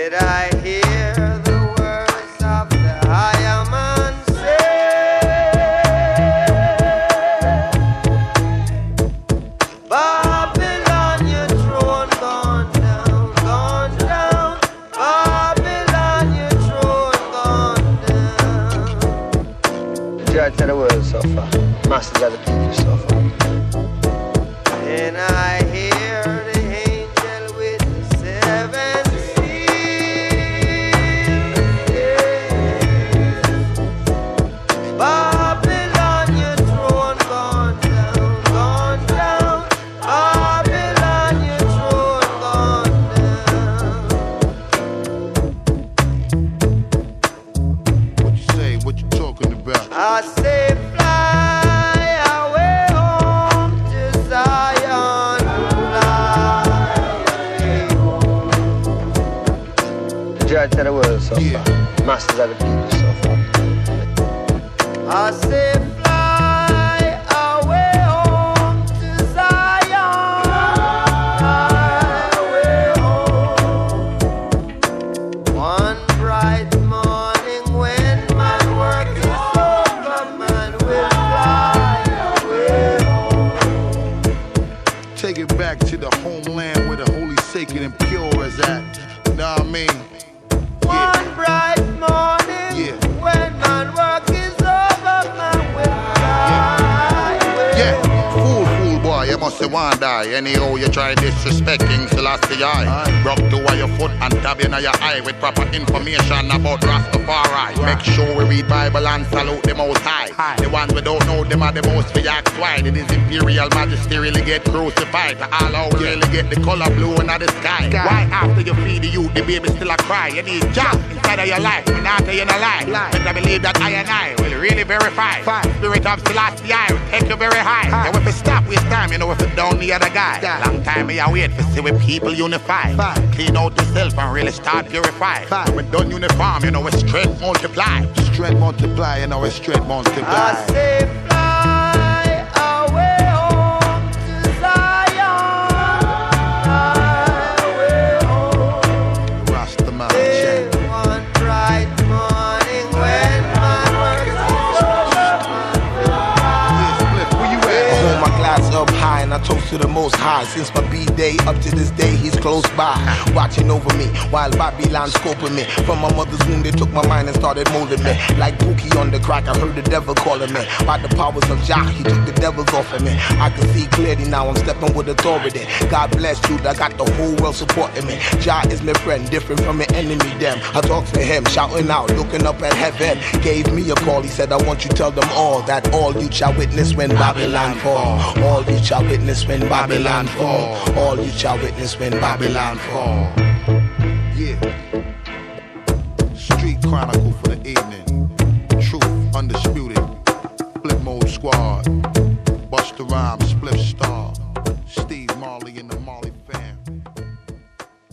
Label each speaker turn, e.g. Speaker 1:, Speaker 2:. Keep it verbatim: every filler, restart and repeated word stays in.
Speaker 1: Did I hear the words of the higher man say, Babylon, your throne gone down, gone down. Babylon, your throne gone down. The judge of the world suffer, masters of the people suffer. And I hear the angel with the seven seals. Babylon, your throne gone down, gone down. Babylon, your throne gone
Speaker 2: What you say? What you talking about?
Speaker 1: down. I say fly away home to Zion, fly. The judge of the world suffer,
Speaker 2: Yeah.
Speaker 1: masters of the people suffer. I say fly away home to Zion, fly away home. One bright morning when my work is over, man will fly away home.
Speaker 2: Take it back to the homeland where the holy, sacred, and pure is at. Know what I mean?
Speaker 1: One bright morning
Speaker 2: Yeah.
Speaker 1: when my work is over, man will fly away
Speaker 3: Yeah,
Speaker 1: home.
Speaker 3: fool, fool boy, you must say one die. Anyhow, you try disrespecting Selassie I.
Speaker 2: Aye.
Speaker 3: Rock to your foot and tab in your eye with proper information about Rastafari. Make sure we read Bible and salute the Most High.
Speaker 2: Aye.
Speaker 3: The ones we don't know, them are the most for ask why. Did his imperial majesty really get crucified? To all out really get the color blue in the sky.
Speaker 2: Sky.
Speaker 3: Why after you feed the youth, the baby still a cry? You need job inside of your life, and after you no lie.
Speaker 2: Lie.
Speaker 3: Better believe that I and I will really verify.
Speaker 2: Fine.
Speaker 3: Spirit of Selassie I will take you very high.
Speaker 2: High.
Speaker 3: Yeah, if it stop, waste time, you know if it down the other guy.
Speaker 2: Yeah.
Speaker 3: Long time me I wait for see when people unify.
Speaker 2: Fine.
Speaker 3: Clean out yourself and really start purify.
Speaker 2: Fine.
Speaker 3: When done uniform, you know we strength multiply.
Speaker 2: Strength multiply, you know it's strength multiply.
Speaker 1: I say fly away home to Zion, fly away home.
Speaker 2: Rastaman
Speaker 1: Hey,
Speaker 2: chant.
Speaker 1: one bright morning when my work is over, man will
Speaker 2: Yeah, Spliff, where you
Speaker 4: I
Speaker 2: at?
Speaker 4: hold my glass up high and I toast to the Most High. Since my B-day up to this day, he's close by, watching over me while Babylon scoping me. From my mother's womb, they took my mind and started molding me. Like Pookie on the crack, I heard the devil calling me. By the powers of Jah, he took the devils off of me. I can see clearly now, I'm stepping with authority. God bless you, I got the whole world supporting me. Jah is my friend, different from my enemy, them. I talk to him, shouting out, looking up at heaven. Gave me a call, he said, I want you to tell them all that all you shall witness when Babylon fall. All you shall witness when Babylon fall. All you shall witness when Babylon fall.
Speaker 2: Yeah. Street Chronicle for the